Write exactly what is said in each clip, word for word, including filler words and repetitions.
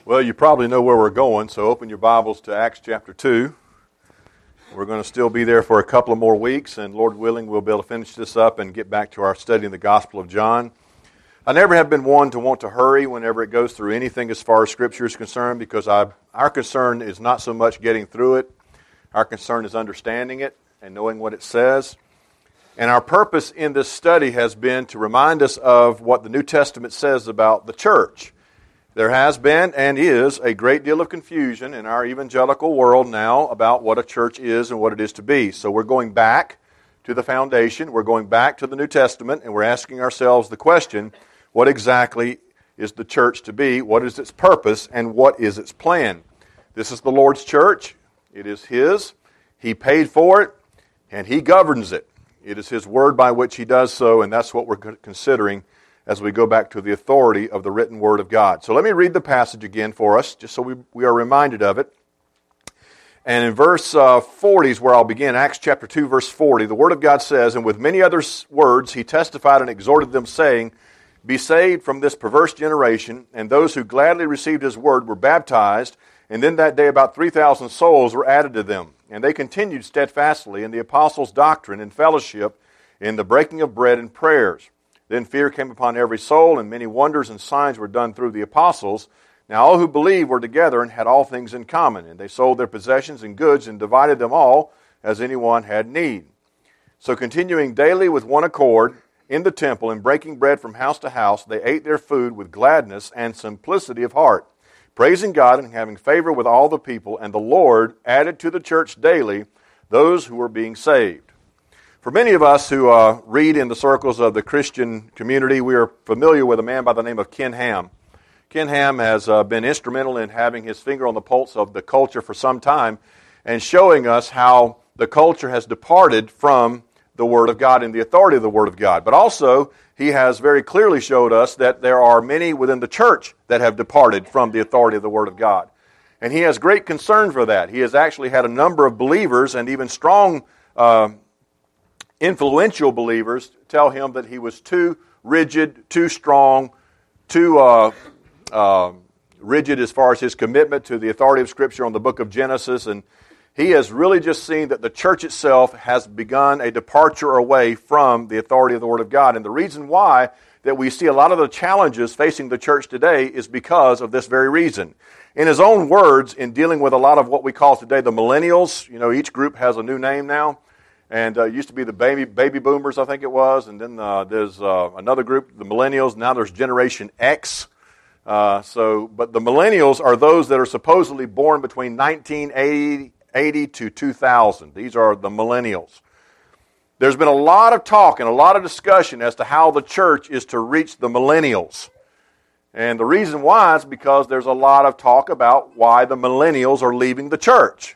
Well, you probably know where we're going, so open your Bibles to Acts chapter two. We're going to still be there for a couple of more weeks, and Lord willing, we'll be able to finish this up and get back to our study in the Gospel of John. I never have been one to want to hurry whenever it goes through anything as far as Scripture is concerned, because I, our concern is not so much getting through it. Our concern is understanding it and knowing what it says. And our purpose in this study has been to remind us of what the New Testament says about the church. There has been and is a great deal of confusion in our evangelical world now about what a church is and what it is to be. So we're going back to the foundation, we're going back to the New Testament, and we're asking ourselves the question, what exactly is the church to be? What is its purpose and what is its plan? This is the Lord's church. It is His. He paid for it and He governs it. It is His word by which He does so, and that's what we're considering as we go back to the authority of the written Word of God. So let me read the passage again for us, just so we, we are reminded of it. And in verse uh, forty is where I'll begin, Acts chapter two, verse forty. The Word of God says, "And with many other words He testified and exhorted them, saying, Be saved from this perverse generation. And those who gladly received His word were baptized. And then that day about three thousand souls were added to them. And they continued steadfastly in the apostles' doctrine and fellowship, in the breaking of bread and prayers. Then fear came upon every soul, and many wonders and signs were done through the apostles. Now all who believed were together and had all things in common. And they sold their possessions and goods and divided them all as anyone had need. So continuing daily with one accord in the temple and breaking bread from house to house, they ate their food with gladness and simplicity of heart, praising God and having favor with all the people. And the Lord added to the church daily those who were being saved." For many of us who uh, read in the circles of the Christian community, we are familiar with a man by the name of Ken Ham. Ken Ham has uh, been instrumental in having his finger on the pulse of the culture for some time and showing us how the culture has departed from the Word of God and the authority of the Word of God. But also, he has very clearly showed us that there are many within the church that have departed from the authority of the Word of God. And he has great concern for that. He has actually had a number of believers and even strong uh, influential believers tell him that he was too rigid, too strong, too uh, uh, rigid as far as his commitment to the authority of Scripture on the book of Genesis. And he has really just seen that the church itself has begun a departure away from the authority of the Word of God. And the reason why that we see a lot of the challenges facing the church today is because of this very reason. In his own words, in dealing with a lot of what we call today the millennials, you know, each group has a new name now. And uh, it used to be the baby baby boomers, I think it was. And then uh, there's uh, another group, the millennials. Now there's Generation X. Uh, so, but the millennials are those that are supposedly born between nineteen eighty to two thousand. These are the millennials. There's been a lot of talk and a lot of discussion as to how the church is to reach the millennials. And the reason why is because there's a lot of talk about why the millennials are leaving the church.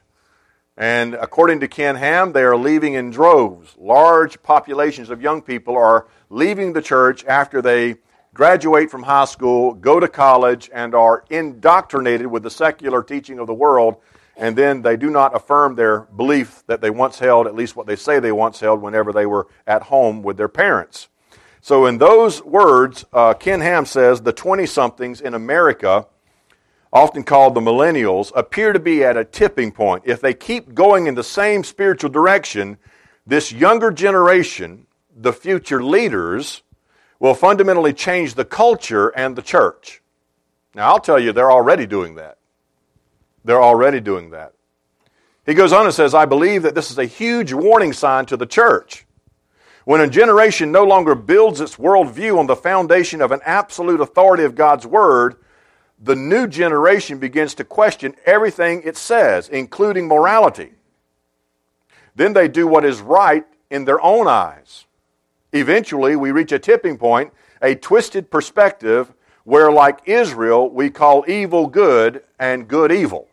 And according to Ken Ham, they are leaving in droves. Large populations of young people are leaving the church after they graduate from high school, go to college, and are indoctrinated with the secular teaching of the world, and then they do not affirm their belief that they once held, at least what they say they once held whenever they were at home with their parents. So in those words, uh, Ken Ham says the twenty-somethings in America, often called the millennials, appear to be at a tipping point. If they keep going in the same spiritual direction, this younger generation, the future leaders, will fundamentally change the culture and the church. Now, I'll tell you, they're already doing that. They're already doing that. He goes on and says, "I believe that this is a huge warning sign to the church. When a generation no longer builds its worldview on the foundation of an absolute authority of God's Word, the new generation begins to question everything it says, including morality. Then they do what is right in their own eyes. Eventually, we reach a tipping point, a twisted perspective, where, like Israel, we call evil good and good evil."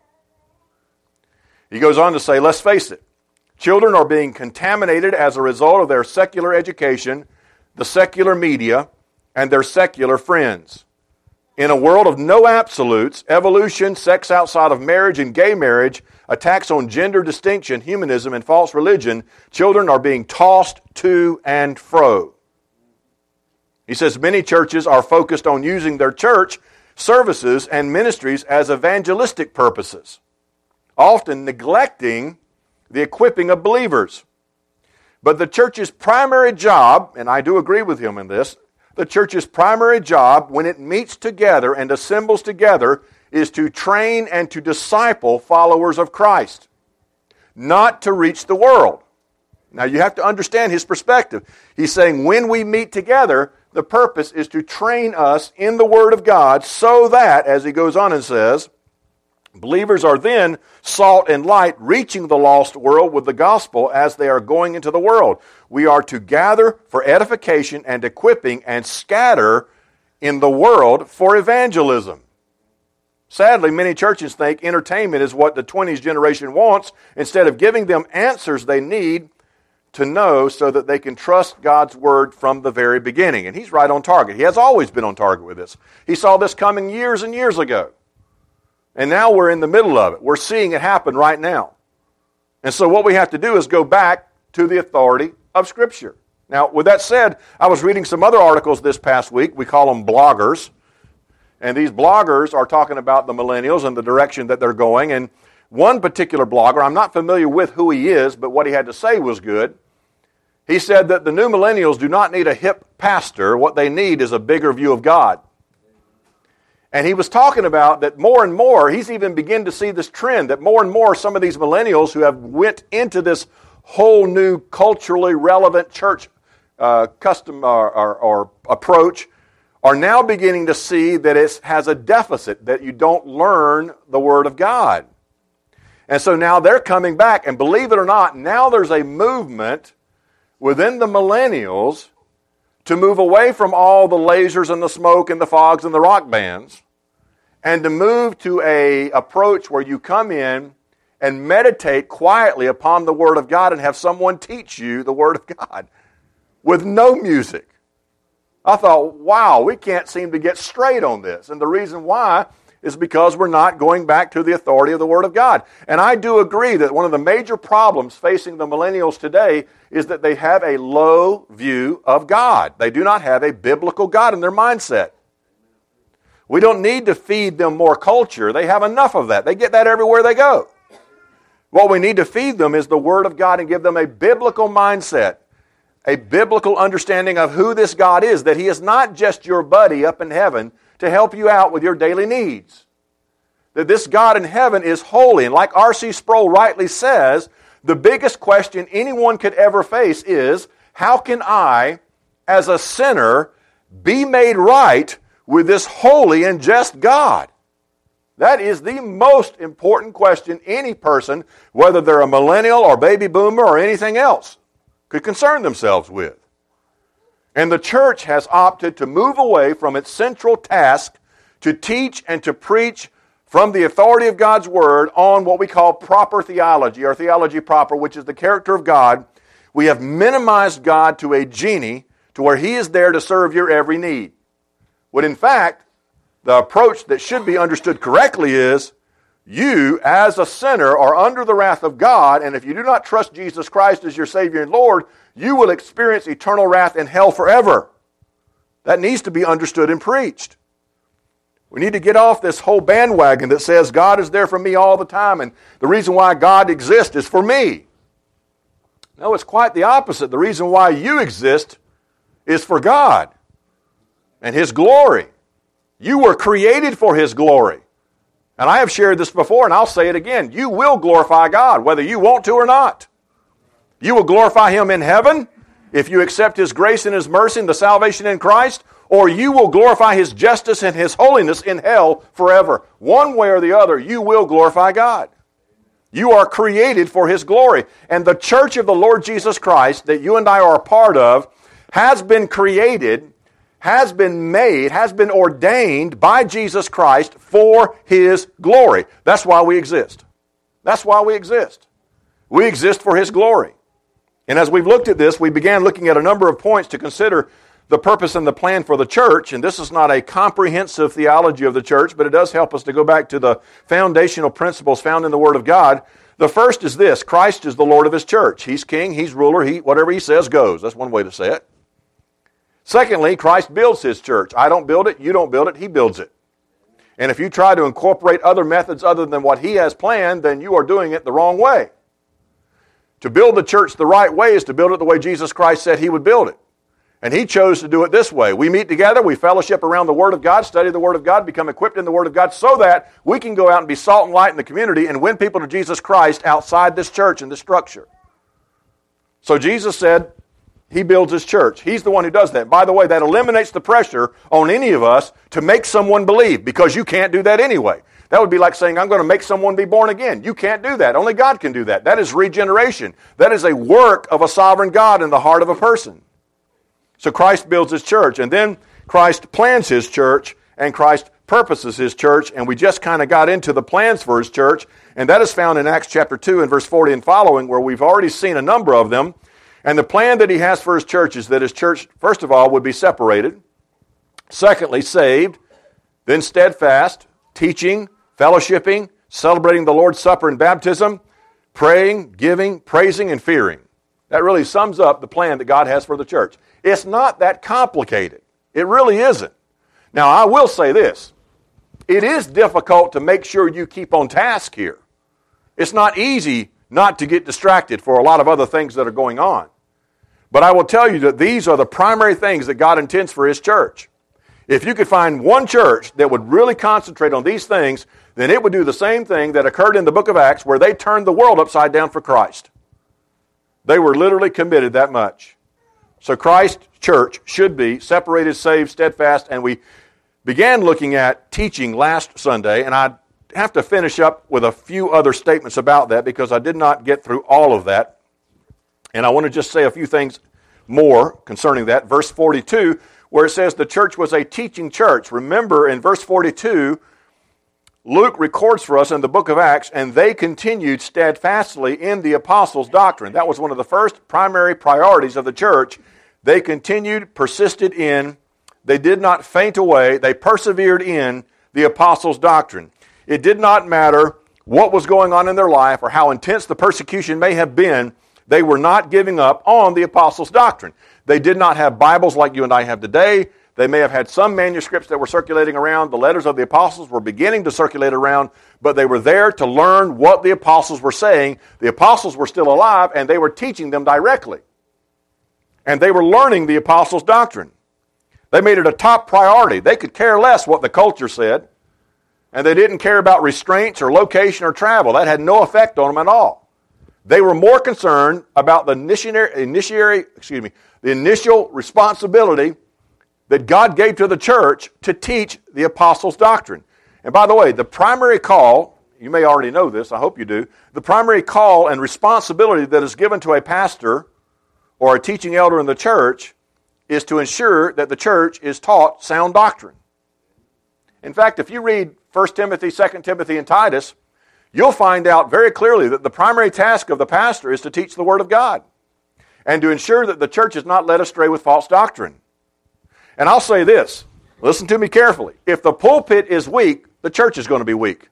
He goes on to say, let's face it, children are being contaminated as a result of their secular education, the secular media, and their secular friends. In a world of no absolutes, evolution, sex outside of marriage and gay marriage, attacks on gender distinction, humanism, and false religion, children are being tossed to and fro. He says many churches are focused on using their church services and ministries as evangelistic purposes, often neglecting the equipping of believers. But the church's primary job, and I do agree with him in this, the church's primary job when it meets together and assembles together is to train and to disciple followers of Christ, not to reach the world. Now you have to understand his perspective. He's saying when we meet together, the purpose is to train us in the Word of God so that, as he goes on and says, believers are then salt and light, reaching the lost world with the gospel as they are going into the world. We are to gather for edification and equipping and scatter in the world for evangelism. Sadly, many churches think entertainment is what the twenties generation wants instead of giving them answers they need to know so that they can trust God's Word from the very beginning. And he's right on target. He has always been on target with this. He saw this coming years and years ago. And now we're in the middle of it. We're seeing it happen right now. And so what we have to do is go back to the authority of Scripture. Now, with that said, I was reading some other articles this past week. We call them bloggers. And these bloggers are talking about the millennials and the direction that they're going. And one particular blogger, I'm not familiar with who he is, but what he had to say was good. He said that the new millennials do not need a hip pastor. What they need is a bigger view of God. And he was talking about that more and more, he's even beginning to see this trend, that more and more some of these millennials who have went into this whole new culturally relevant church uh, custom or, or, or approach are now beginning to see that it has a deficit, that you don't learn the Word of God. And so now they're coming back, and believe it or not, now there's a movement within the millennials to move away from all the lasers and the smoke and the fogs and the rock bands and to move to a approach where you come in and meditate quietly upon the Word of God and have someone teach you the Word of God with no music. I thought, wow, we can't seem to get straight on this. And the reason why is because we're not going back to the authority of the Word of God. And I do agree that one of the major problems facing the millennials today is that they have a low view of God. They do not have a biblical God in their mindset. We don't need to feed them more culture. They have enough of that. They get that everywhere they go. What we need to feed them is the Word of God and give them a biblical mindset, a biblical understanding of who this God is, that He is not just your buddy up in heaven to help you out with your daily needs. That this God in heaven is holy. And like R C Sproul rightly says, the biggest question anyone could ever face is, how can I, as a sinner, be made right with this holy and just God? That is the most important question any person, whether they're a millennial or baby boomer or anything else, could concern themselves with. And the church has opted to move away from its central task to teach and to preach from the authority of God's Word on what we call proper theology, or theology proper, which is the character of God. We have minimized God to a genie to where He is there to serve your every need. When in fact, the approach that should be understood correctly is, you as a sinner are under the wrath of God, and if you do not trust Jesus Christ as your Savior and Lord, you will experience eternal wrath in hell forever. That needs to be understood and preached. We need to get off this whole bandwagon that says God is there for me all the time, and the reason why God exists is for me. No, it's quite the opposite. The reason why you exist is for God and His glory. You were created for His glory. And I have shared this before, and I'll say it again. You will glorify God, whether you want to or not. You will glorify Him in heaven if you accept His grace and His mercy and the salvation in Christ, or you will glorify His justice and His holiness in hell forever. One way or the other, you will glorify God. You are created for His glory. And the church of the Lord Jesus Christ that you and I are a part of has been created, has been made, has been ordained by Jesus Christ for His glory. That's why we exist. That's why we exist. We exist for His glory. And as we've looked at this, we began looking at a number of points to consider the purpose and the plan for the church. And this is not a comprehensive theology of the church, but it does help us to go back to the foundational principles found in the Word of God. The first is this: Christ is the Lord of His church. He's king, He's ruler, He whatever He says goes. That's one way to say it. Secondly, Christ builds His church. I don't build it, you don't build it, He builds it. And if you try to incorporate other methods other than what He has planned, then you are doing it the wrong way. To build the church the right way is to build it the way Jesus Christ said He would build it. And He chose to do it this way. We meet together, we fellowship around the Word of God, study the Word of God, become equipped in the Word of God so that we can go out and be salt and light in the community and win people to Jesus Christ outside this church and this structure. So Jesus said He builds His church. He's the one who does that. By the way, that eliminates the pressure on any of us to make someone believe, because you can't do that anyway. That would be like saying, I'm going to make someone be born again. You can't do that. Only God can do that. That is regeneration. That is a work of a sovereign God in the heart of a person. So Christ builds His church, and then Christ plans His church, and Christ purposes His church, and we just kind of got into the plans for His church, and that is found in Acts chapter two and verse forty and following, where we've already seen a number of them. And the plan that He has for His church is that His church, first of all, would be separated, secondly, saved, then steadfast, teaching, fellowshipping, celebrating the Lord's Supper and baptism, praying, giving, praising, and fearing. That really sums up the plan that God has for the church. It's not that complicated. It really isn't. Now, I will say this. It is difficult to make sure you keep on task here. It's not easy not to get distracted for a lot of other things that are going on. But I will tell you that these are the primary things that God intends for His church. If you could find one church that would really concentrate on these things, then it would do the same thing that occurred in the book of Acts, where they turned the world upside down for Christ. They were literally committed that much. So Christ's church should be separated, saved, steadfast, and we began looking at teaching last Sunday, and I have to finish up with a few other statements about that because I did not get through all of that. And I want to just say a few things more concerning that. Verse forty-two, where it says the church was a teaching church. Remember, in verse forty-two, Luke records for us in the book of Acts, and they continued steadfastly in the apostles' doctrine. That was one of the first primary priorities of the church. They continued, persisted in, they did not faint away, they persevered in the apostles' doctrine. It did not matter what was going on in their life or how intense the persecution may have been, they were not giving up on the apostles' doctrine. They did not have Bibles like you and I have today. They may have had some manuscripts that were circulating around. The letters of the apostles were beginning to circulate around, but they were there to learn what the apostles were saying. The apostles were still alive, and they were teaching them directly. And they were learning the apostles' doctrine. They made it a top priority. They could care less what the culture said, and they didn't care about restraints or location or travel. That had no effect on them at all. They were more concerned about the initiatory, initiatory, excuse me, the initial responsibility that God gave to the church to teach the apostles' doctrine. And by the way, the primary call, you may already know this, I hope you do, the primary call and responsibility that is given to a pastor or a teaching elder in the church is to ensure that the church is taught sound doctrine. In fact, if you read First Timothy, Second Timothy, and Titus, you'll find out very clearly that the primary task of the pastor is to teach the Word of God and to ensure that the church is not led astray with false doctrine. And I'll say this, listen to me carefully. If the pulpit is weak, the church is going to be weak.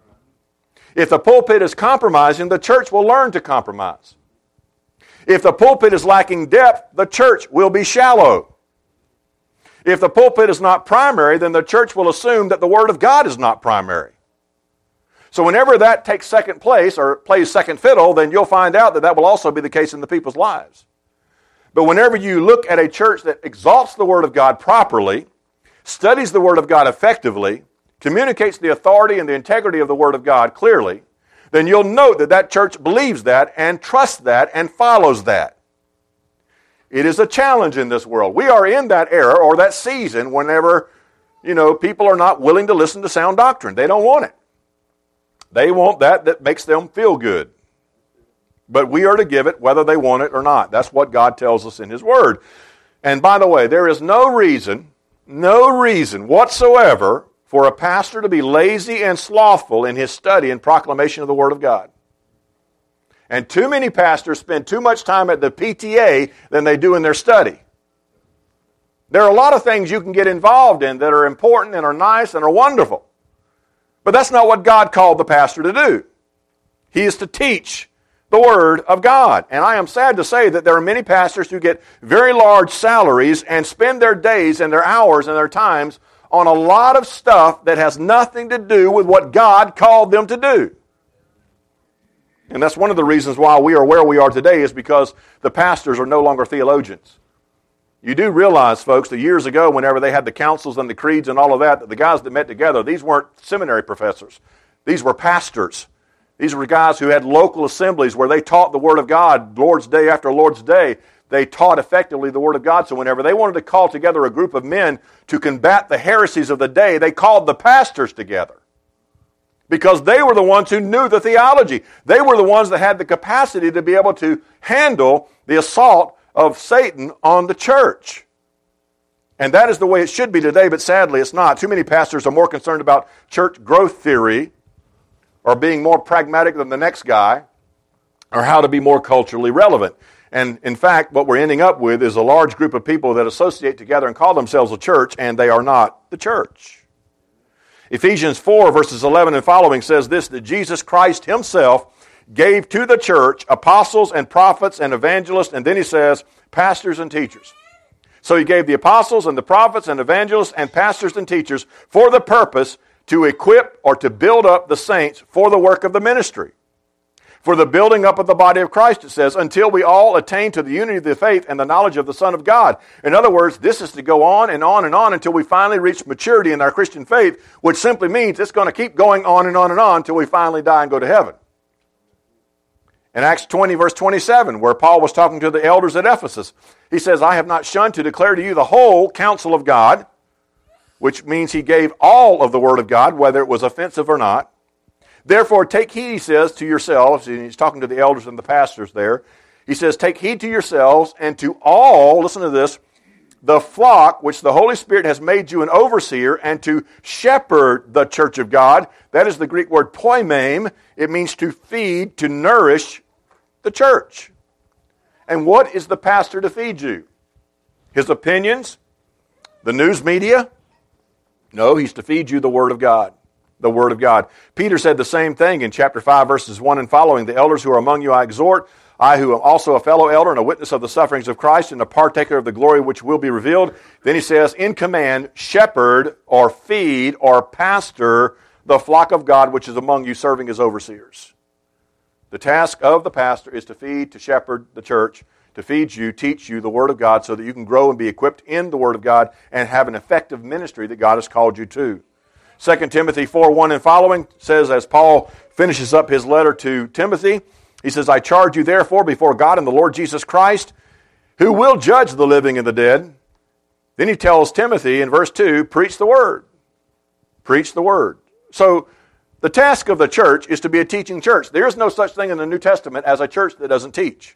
If the pulpit is compromising, the church will learn to compromise. If the pulpit is lacking depth, the church will be shallow. If the pulpit is not primary, then the church will assume that the Word of God is not primary. So whenever that takes second place or plays second fiddle, then you'll find out that that will also be the case in the people's lives. But whenever you look at a church that exalts the Word of God properly, studies the Word of God effectively, communicates the authority and the integrity of the Word of God clearly, then you'll note that that church believes that and trusts that and follows that. It is a challenge in this world. We are in that era or that season whenever, you know, people are not willing to listen to sound doctrine. They don't want it. They want that that makes them feel good. But we are to give it whether they want it or not. That's what God tells us in His Word. And by the way, there is no reason, no reason whatsoever for a pastor to be lazy and slothful in his study and proclamation of the Word of God. And too many pastors spend too much time at the P T A than they do in their study. There are a lot of things you can get involved in that are important and are nice and are wonderful. But that's not what God called the pastor to do. He is to teach the Word of God. And I am sad to say that there are many pastors who get very large salaries and spend their days and their hours and their times on a lot of stuff that has nothing to do with what God called them to do. And that's one of the reasons why we are where we are today, is because the pastors are no longer theologians. You do realize, folks, that years ago, whenever they had the councils and the creeds and all of that, that the guys that met together, these weren't seminary professors. These were pastors. These were guys who had local assemblies where they taught the Word of God Lord's Day after Lord's Day. They taught effectively the Word of God. So whenever they wanted to call together a group of men to combat the heresies of the day, they called the pastors together. Because they were the ones who knew the theology. They were the ones that had the capacity to be able to handle the assault of Satan on the church. And that is the way it should be today, but sadly it's not. Too many pastors are more concerned about church growth theory, or being more pragmatic than the next guy, or how to be more culturally relevant. And in fact, what we're ending up with is a large group of people that associate together and call themselves a church, and they are not the church. Ephesians four, verses eleven and following says this, that Jesus Christ himself gave to the church apostles and prophets and evangelists, and then he says, pastors and teachers. So he gave the apostles and the prophets and evangelists and pastors and teachers for the purpose to equip or to build up the saints for the work of the ministry. For the building up of the body of Christ, it says, until we all attain to the unity of the faith and the knowledge of the Son of God. In other words, this is to go on and on and on until we finally reach maturity in our Christian faith, which simply means it's going to keep going on and on and on until we finally die and go to heaven. In Acts twenty, verse twenty-seven, where Paul was talking to the elders at Ephesus, he says, I have not shunned to declare to you the whole counsel of God, which means he gave all of the Word of God, whether it was offensive or not. Therefore, take heed, he says, to yourselves, and he's talking to the elders and the pastors there. He says, take heed to yourselves and to all, listen to this, the flock which the Holy Spirit has made you an overseer, and to shepherd the church of God. That is the Greek word poimen. It means to feed, to nourish the church. And what is the pastor to feed you? His opinions? The news media? No, he's to feed you the Word of God. The Word of God. Peter said the same thing in chapter five, verses one and following. The elders who are among you I exhort, I who am also a fellow elder and a witness of the sufferings of Christ and a partaker of the glory which will be revealed. Then he says, in command, shepherd or feed or pastor the flock of God which is among you, serving as overseers. The task of the pastor is to feed, to shepherd the church, to feed you, teach you the Word of God so that you can grow and be equipped in the Word of God and have an effective ministry that God has called you to. Second Timothy four, one and following says, as Paul finishes up his letter to Timothy, he says, I charge you therefore before God and the Lord Jesus Christ, who will judge the living and the dead. Then he tells Timothy in verse two, preach the Word. Preach the Word. So the task of the church is to be a teaching church. There is no such thing in the New Testament as a church that doesn't teach.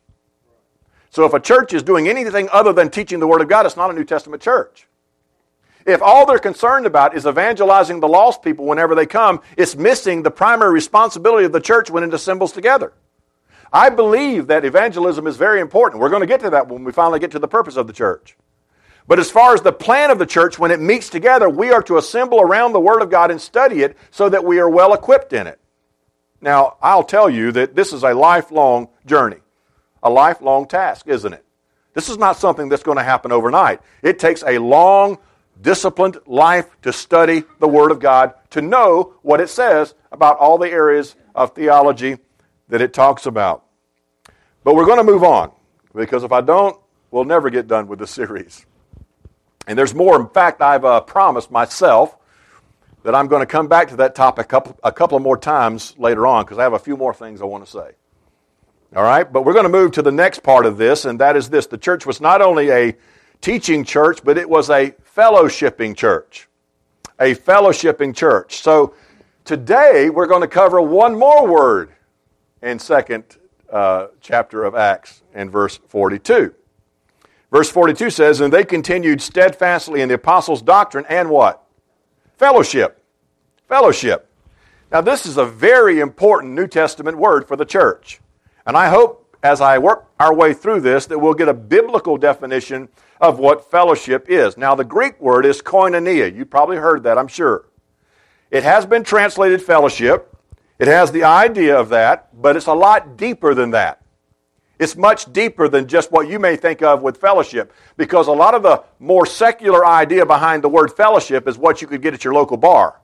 So if a church is doing anything other than teaching the Word of God, it's not a New Testament church. If all they're concerned about is evangelizing the lost people whenever they come, it's missing the primary responsibility of the church when it assembles together. I believe that evangelism is very important. We're going to get to that when we finally get to the purpose of the church. But as far as the plan of the church, when it meets together, we are to assemble around the Word of God and study it so that we are well equipped in it. Now, I'll tell you that this is a lifelong journey, a lifelong task, isn't it? This is not something that's going to happen overnight. It takes a long, disciplined life to study the Word of God, to know what it says about all the areas of theology that it talks about. But we're going to move on, because if I don't, we'll never get done with the series. And there's more. In fact, I've uh, promised myself that I'm going to come back to that topic a couple, a couple of more times later on, because I have a few more things I want to say. All right? But we're going to move to the next part of this, and that is this. The church was not only a teaching church, but it was a fellowshipping church. A fellowshipping church. So today we're going to cover one more word in second uh, chapter of Acts in verse forty-two. Verse forty-two says, and they continued steadfastly in the apostles' doctrine and what? Fellowship. Fellowship. Now this is a very important New Testament word for the church. And I hope as I work our way through this that we'll get a biblical definition of what fellowship is. Now the Greek word is koinonia. You probably heard that, I'm sure. It has been translated fellowship. It has the idea of that, but it's a lot deeper than that. It's much deeper than just what you may think of with fellowship, because a lot of the more secular idea behind the word fellowship is what you could get at your local bar.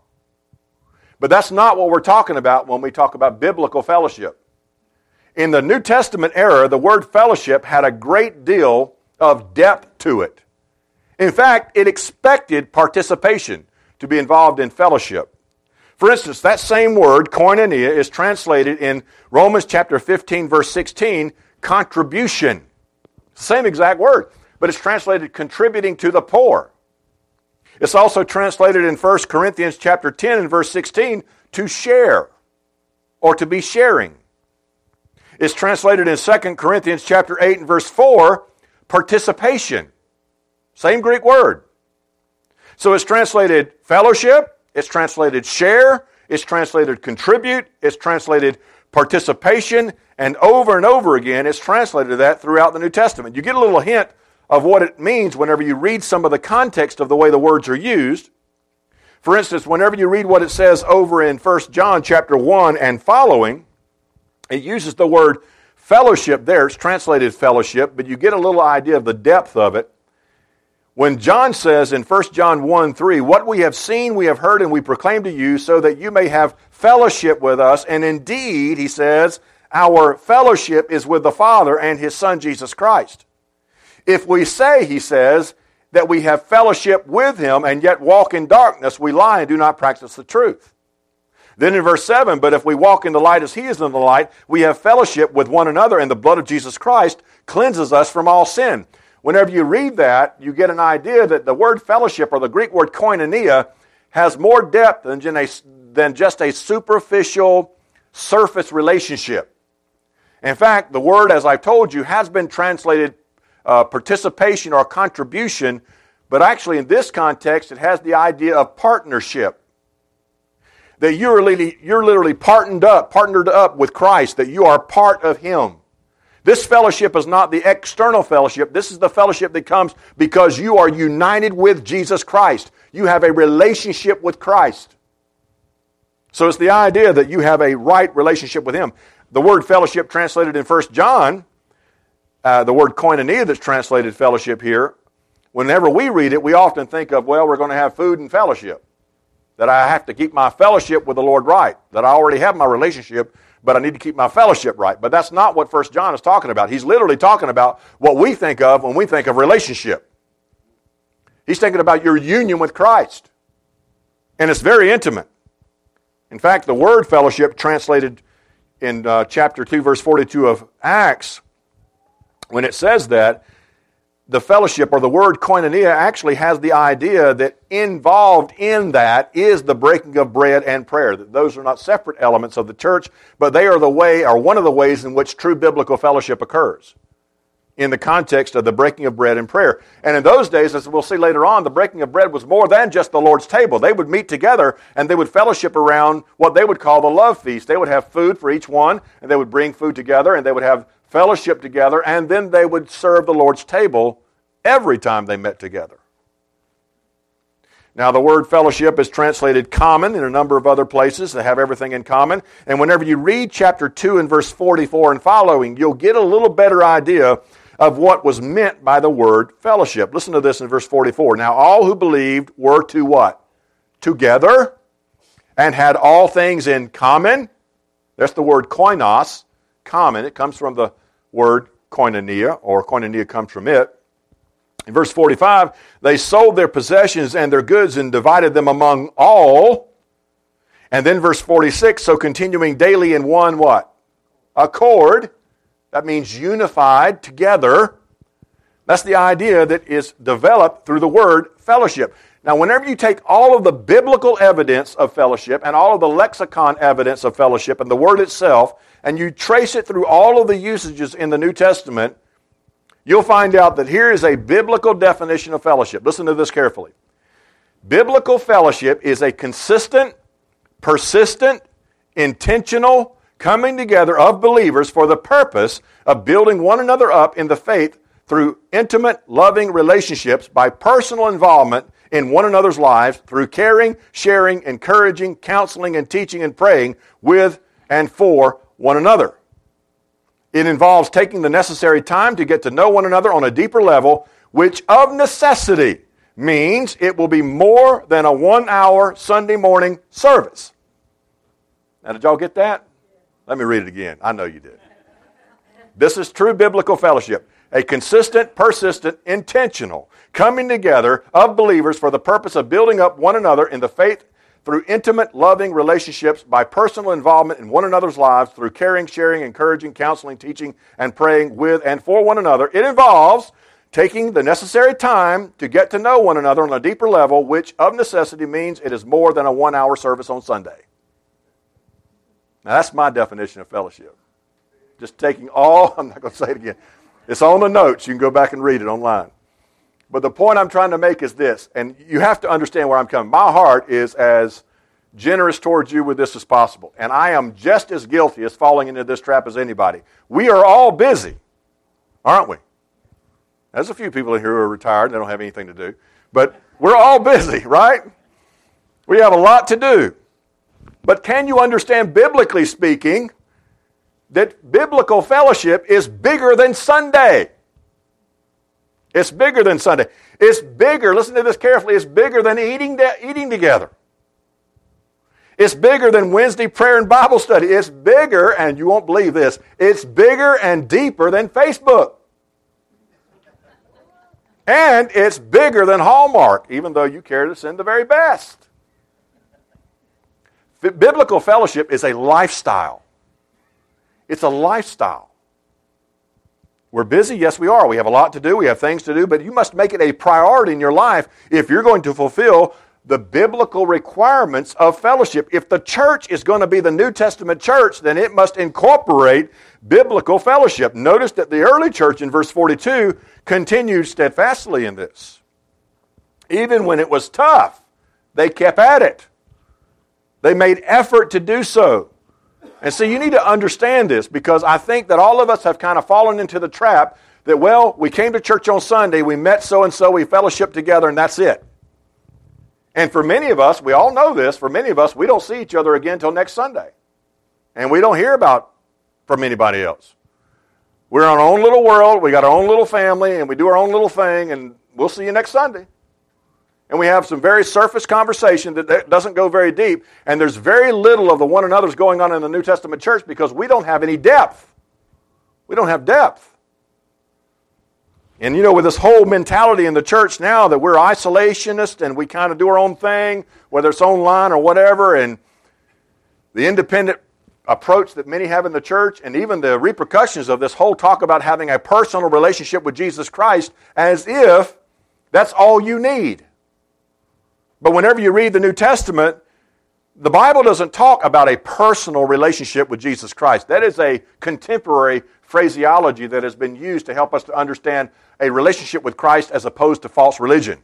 But that's not what we're talking about when we talk about biblical fellowship. In the New Testament era, the word fellowship had a great deal of depth to it. In fact, it expected participation to be involved in fellowship. For instance, that same word, koinonia, is translated in Romans chapter fifteen, verse sixteen, contribution. Same exact word, but it's translated contributing to the poor. It's also translated in First Corinthians chapter ten and verse sixteen, to share, or to be sharing. It's translated in Second Corinthians chapter eight and verse four, participation. Same Greek word. So it's translated fellowship, it's translated share, it's translated contribute, it's translated participation, and over and over again it's translated that throughout the New Testament. You get a little hint of what it means whenever you read some of the context of the way the words are used. For instance, whenever you read what it says over in First John chapter one and following, it uses the word fellowship there. It's translated fellowship, but you get a little idea of the depth of it. When John says in First John one three, what we have seen, we have heard, and we proclaim to you, so that you may have fellowship with us. And indeed, he says, our fellowship is with the Father and His Son, Jesus Christ. If we say, he says, that we have fellowship with Him and yet walk in darkness, we lie and do not practice the truth. Then in verse seven, but if we walk in the light as He is in the light, we have fellowship with one another, and the blood of Jesus Christ cleanses us from all sin. Whenever you read that, you get an idea that the word fellowship, or the Greek word koinonia, has more depth than just a superficial, surface relationship. In fact, the word, as I've told you, has been translated uh, participation or contribution, but actually in this context, it has the idea of partnership. That you're literally, you're literally partnered up, partnered up with Christ, that you are part of Him. This fellowship is not the external fellowship. This is the fellowship that comes because you are united with Jesus Christ. You have a relationship with Christ. So it's the idea that you have a right relationship with Him. The word fellowship translated in First John, uh, the word koinonia that's translated fellowship here, whenever we read it, we often think of, well, we're going to have food and fellowship. That I have to keep my fellowship with the Lord right. That I already have my relationship, but I need to keep my fellowship right. But that's not what First John is talking about. He's literally talking about what we think of when we think of relationship. He's thinking about your union with Christ. And it's very intimate. In fact, the word fellowship translated in uh, chapter two, verse forty-two of Acts, when it says that, the fellowship, or the word koinonia, actually has the idea that involved in that is the breaking of bread and prayer. That those are not separate elements of the church, but they are the way, or one of the ways in which true biblical fellowship occurs in the context of the breaking of bread and prayer. And in those days, as we'll see later on, the breaking of bread was more than just the Lord's table. They would meet together and they would fellowship around what they would call the love feast. They would have food for each one, and they would bring food together, and they would have fellowship together, and then they would serve the Lord's table every time they met together. Now, the word fellowship is translated common in a number of other places that have everything in common. And whenever you read chapter two and verse forty-four and following, you'll get a little better idea of what was meant by the word fellowship. Listen to this in verse forty-four. Now, all who believed were to what? Together, and had all things in common. That's the word koinos, common. It comes from the word koinonia, or koinonia comes from it. In verse forty-five, they sold their possessions and their goods and divided them among all. And then verse forty-six, so continuing daily in one what? Accord. That means unified together. That's the idea that is developed through the word fellowship. Now, whenever you take all of the biblical evidence of fellowship and all of the lexicon evidence of fellowship and the word itself, and you trace it through all of the usages in the New Testament, you'll find out that here is a biblical definition of fellowship. Listen to this carefully. Biblical fellowship is a consistent, persistent, intentional coming together of believers for the purpose of building one another up in the faith through intimate, loving relationships by personal involvement in one another's lives through caring, sharing, encouraging, counseling, and teaching and praying with and for one another. It involves taking the necessary time to get to know one another on a deeper level, which of necessity means it will be more than a one-hour Sunday morning service. Now, did y'all get that? Let me read it again. I know you did. This is true biblical fellowship. A consistent, persistent, intentional coming together of believers for the purpose of building up one another in the faith through intimate, loving relationships by personal involvement in one another's lives through caring, sharing, encouraging, counseling, teaching, and praying with and for one another. It involves taking the necessary time to get to know one another on a deeper level, which of necessity means it is more than a one-hour service on Sunday. Now, that's my definition of fellowship. Just taking all, I'm not going to say it again. It's on the notes. You can go back and read it online. But the point I'm trying to make is this, and you have to understand where I'm coming. My heart is as generous towards you with this as possible. And I am just as guilty as falling into this trap as anybody. We are all busy, aren't we? There's a few people in here who are retired and they don't have anything to do. But we're all busy, right? We have a lot to do. But can you understand, biblically speaking, that biblical fellowship is bigger than Sunday? It's bigger than Sunday. It's bigger, listen to this carefully, it's bigger than eating, de- eating together. It's bigger than Wednesday prayer and Bible study. It's bigger, and you won't believe this, it's bigger and deeper than Facebook. And it's bigger than Hallmark, even though you care to send the very best. F- biblical fellowship is a lifestyle. It's a lifestyle. We're busy, yes we are. We have a lot to do, we have things to do, but you must make it a priority in your life if you're going to fulfill the biblical requirements of fellowship. If the church is going to be the New Testament church, then it must incorporate biblical fellowship. Notice that the early church in verse forty-two continued steadfastly in this. Even when it was tough, they kept at it. They made effort to do so. And so you need to understand this, because I think that all of us have kind of fallen into the trap that, well, we came to church on Sunday, we met so-and-so, we fellowshiped together, and that's it. And for many of us, we all know this, for many of us, we don't see each other again until next Sunday. And we don't hear about from anybody else. We're in our own little world, we got our own little family, and we do our own little thing, and we'll see you next Sunday. And we have some very surface conversation that doesn't go very deep. And there's very little of the one another's going on in the New Testament church because we don't have any depth. We don't have depth. And you know, with this whole mentality in the church now that we're isolationist and we kind of do our own thing, whether it's online or whatever, and the independent approach that many have in the church, and even the repercussions of this whole talk about having a personal relationship with Jesus Christ as if that's all you need. But whenever you read the New Testament, the Bible doesn't talk about a personal relationship with Jesus Christ. That is a contemporary phraseology that has been used to help us to understand a relationship with Christ as opposed to false religion.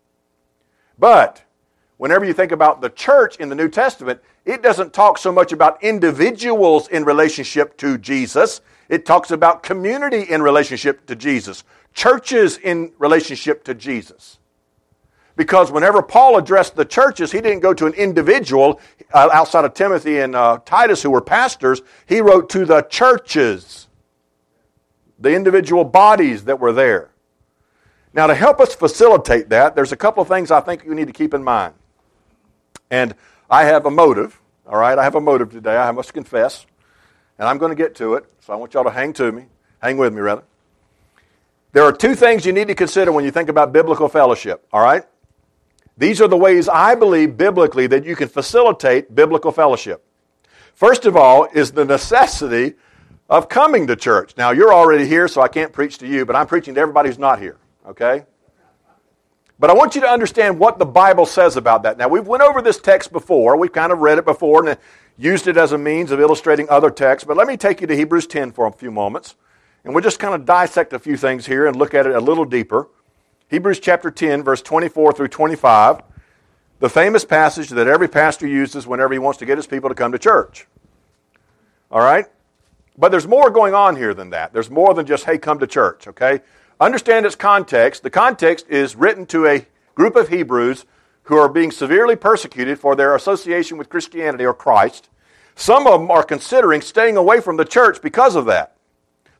But whenever you think about the church in the New Testament, it doesn't talk so much about individuals in relationship to Jesus. It talks about community in relationship to Jesus, churches in relationship to Jesus. Because whenever Paul addressed the churches, he didn't go to an individual uh, outside of Timothy and uh, Titus who were pastors. He wrote to the churches, the individual bodies that were there. Now, to help us facilitate that, there's a couple of things I think you need to keep in mind. And I have a motive, all right? I have a motive today, I must confess. And I'm going to get to it, so I want y'all to hang to me. Hang with me, rather. There are two things you need to consider when you think about biblical fellowship, all right? These are the ways I believe biblically that you can facilitate biblical fellowship. First of all is the necessity of coming to church. Now, you're already here, so I can't preach to you, but I'm preaching to everybody who's not here, okay? But I want you to understand what the Bible says about that. Now, we've went over this text before. We've kind of read it before and used it as a means of illustrating other texts. But let me take you to Hebrews ten for a few moments. And we'll just kind of dissect a few things here and look at it a little deeper. Hebrews chapter ten, verse twenty-four through twenty-five, the famous passage that every pastor uses whenever he wants to get his people to come to church. All right? But there's more going on here than that. There's more than just, hey, come to church, okay? Understand its context. The context is written to a group of Hebrews who are being severely persecuted for their association with Christianity or Christ. Some of them are considering staying away from the church because of that.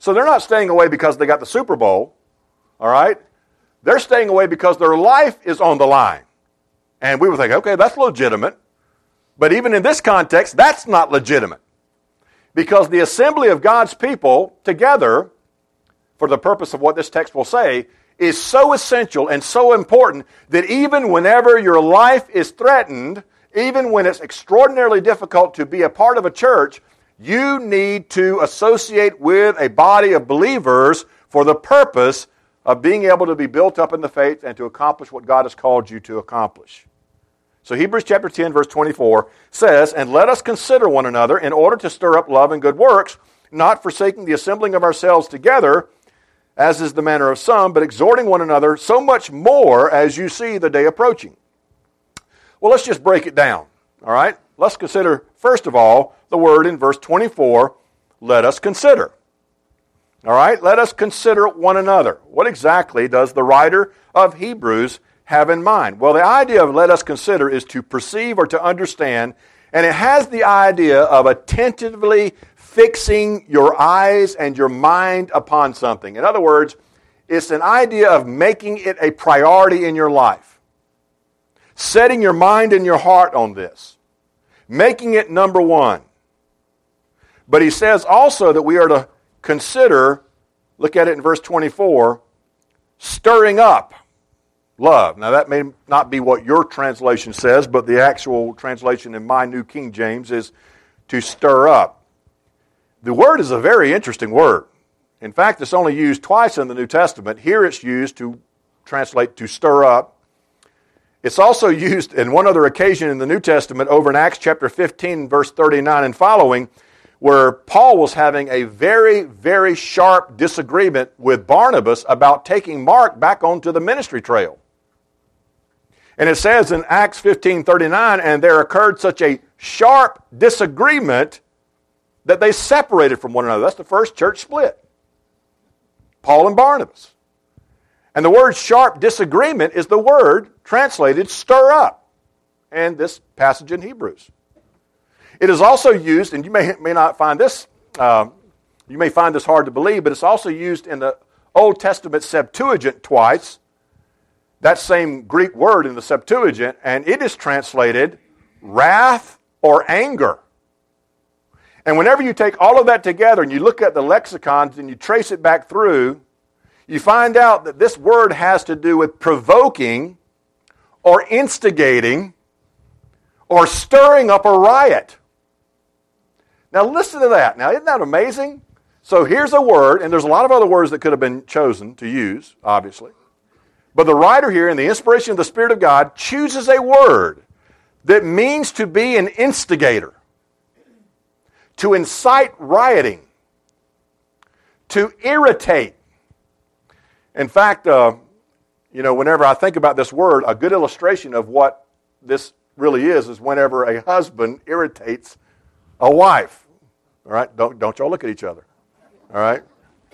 So they're not staying away because they got the Super Bowl, all right? They're staying away because their life is on the line. And we would think, okay, that's legitimate. But even in this context, that's not legitimate. Because the assembly of God's people together, for the purpose of what this text will say, is so essential and so important that even whenever your life is threatened, even when it's extraordinarily difficult to be a part of a church, you need to associate with a body of believers for the purpose of being able to be built up in the faith and to accomplish what God has called you to accomplish. So Hebrews chapter ten, verse twenty-four says, "And let us consider one another in order to stir up love and good works, not forsaking the assembling of ourselves together, as is the manner of some, but exhorting one another so much more as you see the day approaching." Well, let's just break it down, all right? Let's consider, first of all, the word in verse twenty-four, let us consider. All right, let us consider one another. What exactly does the writer of Hebrews have in mind? Well, the idea of let us consider is to perceive or to understand, and it has the idea of attentively fixing your eyes and your mind upon something. In other words, it's an idea of making it a priority in your life. Setting your mind and your heart on this. Making it number one. But he says also that we are to consider, look at it in verse twenty-four, stirring up love. Now that may not be what your translation says, but the actual translation in my New King James is to stir up. The word is a very interesting word. In fact, it's only used twice in the New Testament. Here it's used to translate to stir up. It's also used in one other occasion in the New Testament over in Acts chapter fifteen, verse thirty-nine and following, where Paul was having a very, very sharp disagreement with Barnabas about taking Mark back onto the ministry trail. And it says in Acts fifteen thirty-nine, "And there occurred such a sharp disagreement that they separated from one another." That's the first church split. Paul and Barnabas. And the word sharp disagreement is the word translated stir up in this passage in Hebrews. It is also used, and you may, may not find this, uh, you may find this hard to believe, but it's also used in the Old Testament Septuagint twice, that same Greek word in the Septuagint, and it is translated wrath or anger. And whenever you take all of that together and you look at the lexicons and you trace it back through, you find out that this word has to do with provoking or instigating or stirring up a riot. Now listen to that. Now isn't that amazing? So here's a word, and there's a lot of other words that could have been chosen to use, obviously. But the writer here, in the inspiration of the Spirit of God, chooses a word that means to be an instigator, to incite rioting, to irritate. In fact, uh, you know, whenever I think about this word, a good illustration of what this really is is whenever a husband irritates a wife. All right? Don't, don't y'all look at each other. All right?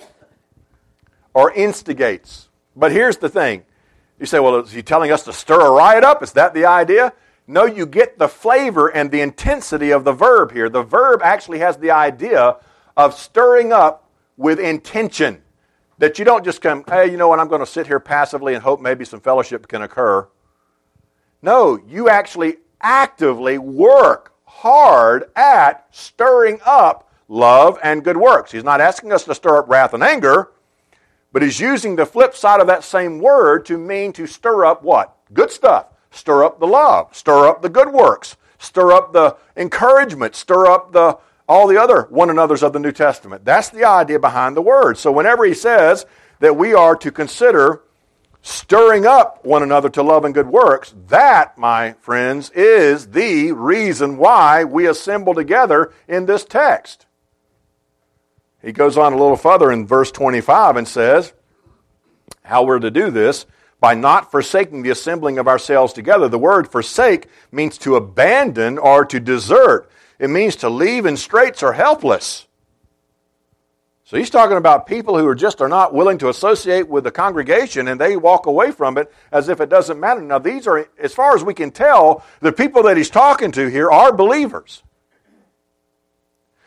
Or instigates. But here's the thing. You say, well, is he telling us to stir a riot up? Is that the idea? No, you get the flavor and the intensity of the verb here. The verb actually has the idea of stirring up with intention. That you don't just come, hey, you know what, I'm going to sit here passively and hope maybe some fellowship can occur. No, you actually actively work hard at stirring up love and good works. He's not asking us to stir up wrath and anger, but he's using the flip side of that same word to mean to stir up what? Good stuff. Stir up the love. Stir up the good works. Stir up the encouragement. Stir up the all the other one another's of the New Testament. That's the idea behind the word. So whenever he says that we are to consider stirring up one another to love and good works, that, my friends, is the reason why we assemble together in this text. He goes on a little further in verse twenty-five and says how we're to do this by not forsaking the assembling of ourselves together. The word forsake means to abandon or to desert. It means to leave in straits or helpless. So he's talking about people who are just are not willing to associate with the congregation and they walk away from it as if it doesn't matter. Now these are, as far as we can tell, the people that he's talking to here are believers.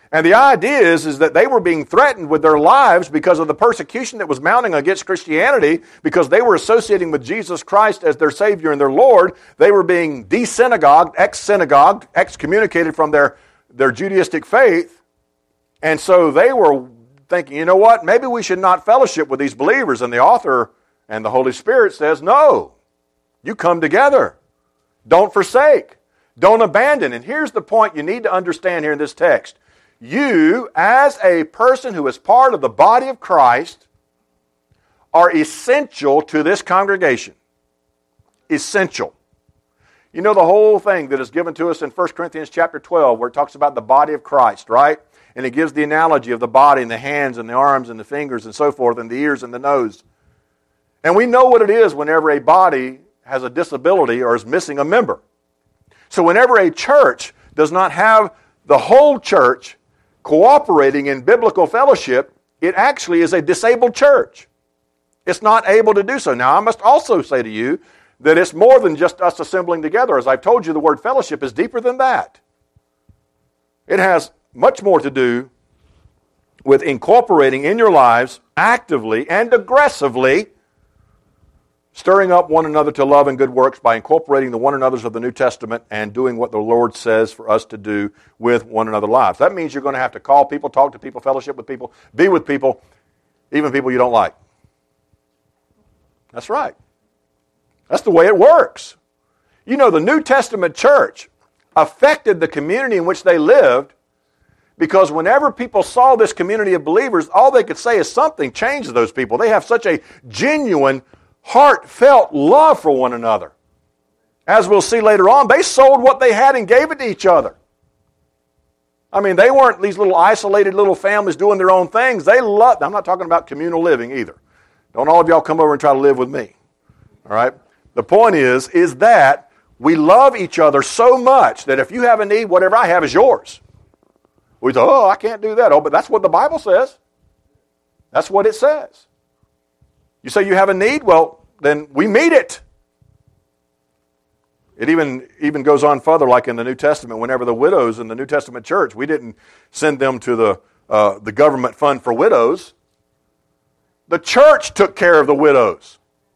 And the idea is, is that they were being threatened with their lives because of the persecution that was mounting against Christianity, because they were associating with Jesus Christ as their Savior and their Lord. They were being de-synagogued, ex-synagogued, excommunicated from their, their Judaistic faith. And so they were thinking, you know what, maybe we should not fellowship with these believers. And the author and the Holy Spirit says, no, you come together. Don't forsake. Don't abandon. And here's the point you need to understand here in this text. You, as a person who is part of the body of Christ, are essential to this congregation. Essential. You know the whole thing that is given to us in First Corinthians chapter twelve, where it talks about the body of Christ, right? And it gives the analogy of the body and the hands and the arms and the fingers and so forth, and the ears and the nose. And we know what it is whenever a body has a disability or is missing a member. So whenever a church does not have the whole church cooperating in biblical fellowship, it actually is a disabled church. It's not able to do so. Now, I must also say to you that it's more than just us assembling together. As I've told you, the word fellowship is deeper than that. It has much more to do with incorporating in your lives actively and aggressively, stirring up one another to love and good works by incorporating the one another's of the New Testament and doing what the Lord says for us to do with one another's lives. That means you're going to have to call people, talk to people, fellowship with people, be with people, even people you don't like. That's right. That's the way it works. You know, the New Testament church affected the community in which they lived, because whenever people saw this community of believers, all they could say is something changed those people. They have such a genuine, heartfelt love for one another. As we'll see later on, they sold what they had and gave it to each other. I mean, they weren't these little isolated little families doing their own things. They loved, I'm not talking about communal living either. Don't all of y'all come over and try to live with me. All right? The point is, is that we love each other so much that if you have a need, whatever I have is yours. We say, oh, I can't do that. Oh, but that's what the Bible says. That's what it says. You say you have a need? Well, then we meet it. It even, even goes on further, like in the New Testament, whenever the widows in the New Testament church, we didn't send them to the, uh, the government fund for widows. The church took care of the widows.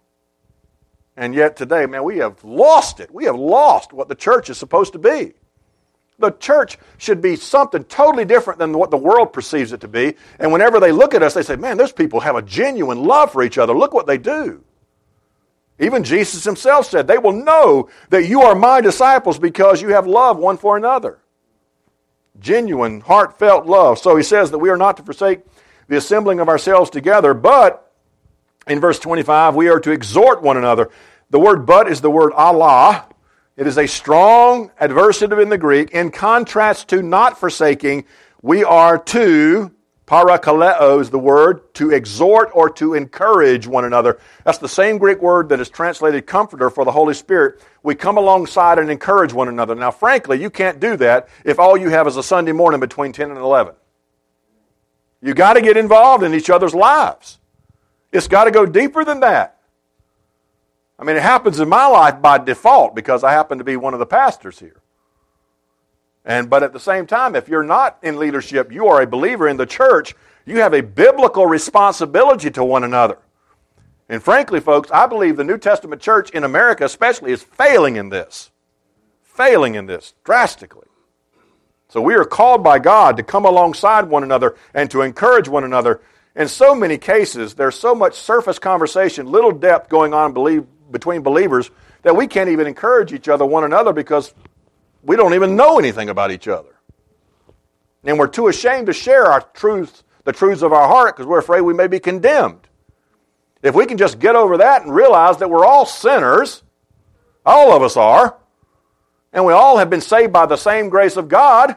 And yet today, man, we have lost it. We have lost what the church is supposed to be. The church should be something totally different than what the world perceives it to be. And whenever they look at us, they say, man, those people have a genuine love for each other. Look what they do. Even Jesus himself said, they will know that you are my disciples because you have love one for another. Genuine, heartfelt love. So he says that we are not to forsake the assembling of ourselves together, but in verse twenty-five, we are to exhort one another. The word but is the word Allah. It is a strong adversative in the Greek. In contrast to not forsaking, we are to, parakaleo is the word, to exhort or to encourage one another. That's the same Greek word that is translated comforter for the Holy Spirit. We come alongside and encourage one another. Now, frankly, you can't do that if all you have is a Sunday morning between ten and eleven. You got to get involved in each other's lives. It's got to go deeper than that. I mean, it happens in my life by default because I happen to be one of the pastors here. And but at the same time, if you're not in leadership, you are a believer in the church, you have a biblical responsibility to one another. And frankly, folks, I believe the New Testament church in America especially is failing in this. Failing in this drastically. So we are called by God to come alongside one another and to encourage one another. In so many cases, there's so much surface conversation, little depth going on believe, between believers that we can't even encourage each other, one another, because we don't even know anything about each other. And we're too ashamed to share our truths, the truths of our heart, because we're afraid we may be condemned. If we can just get over that and realize that we're all sinners, all of us are, and we all have been saved by the same grace of God.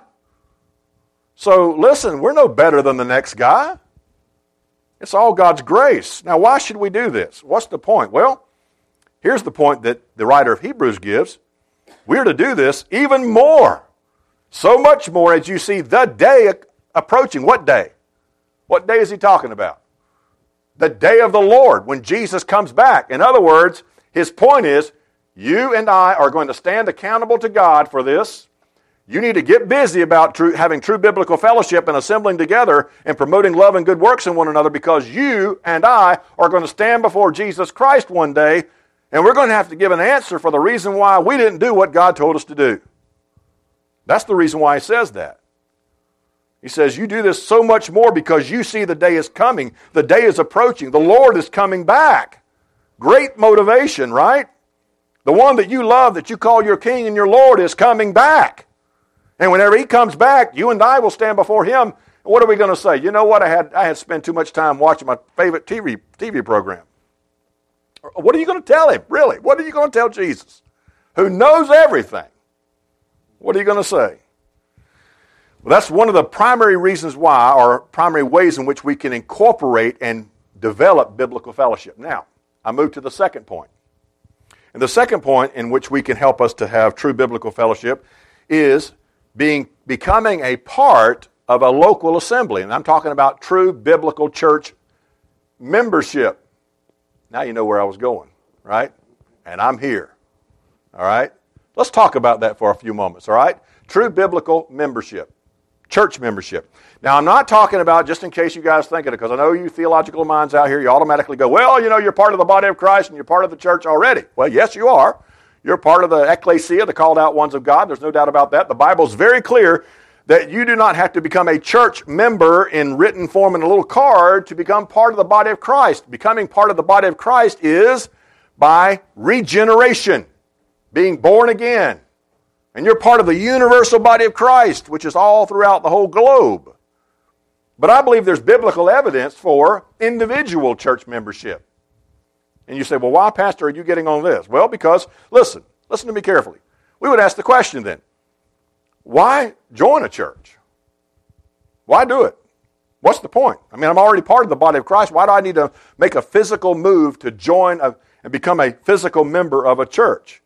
So listen, we're no better than the next guy. It's all God's grace. Now, why should we do this? What's the point? Well, here's the point that the writer of Hebrews gives. We're to do this even more. So much more as you see the day approaching. What day? What day is he talking about? The day of the Lord, when Jesus comes back. In other words, his point is, you and I are going to stand accountable to God for this. You need to get busy about true, having true biblical fellowship and assembling together and promoting love and good works in one another, because you and I are going to stand before Jesus Christ one day, and we're going to have to give an answer for the reason why we didn't do what God told us to do. That's the reason why he says that. He says, you do this so much more because you see the day is coming. The day is approaching. The Lord is coming back. Great motivation, right? The one that you love, that you call your King and your Lord, is coming back. And whenever he comes back, you and I will stand before him. What are we going to say? You know what? I had I had spent too much time watching my favorite T V T V program. What are you going to tell him? Really? What are you going to tell Jesus, who knows everything? What are you going to say? Well, that's one of the primary reasons why, or primary ways in which we can incorporate and develop biblical fellowship. Now, I move to the second point. And the second point in which we can help us to have true biblical fellowship is being becoming a part of a local assembly. And I'm talking about true biblical church membership. Now you know where I was going, right? And I'm here. All right? Let's talk about that for a few moments, all right? True biblical membership. Church membership. Now, I'm not talking about, just in case you guys think of it, because I know you theological minds out here, you automatically go, well, you know, you're part of the body of Christ and you're part of the church already. Well, yes, you are. You're part of the ecclesia, the called out ones of God. There's no doubt about that. The Bible's very clear that you do not have to become a church member in written form in a little card to become part of the body of Christ. Becoming part of the body of Christ is by regeneration, being born again. And you're part of the universal body of Christ, which is all throughout the whole globe. But I believe there's biblical evidence for individual church membership. And you say, well, why, Pastor, are you getting on this? Well, because, listen, listen to me carefully. We would ask the question then, why join a church? Why do it? What's the point? I mean, I'm already part of the body of Christ. Why do I need to make a physical move to join a, and become a physical member of a church?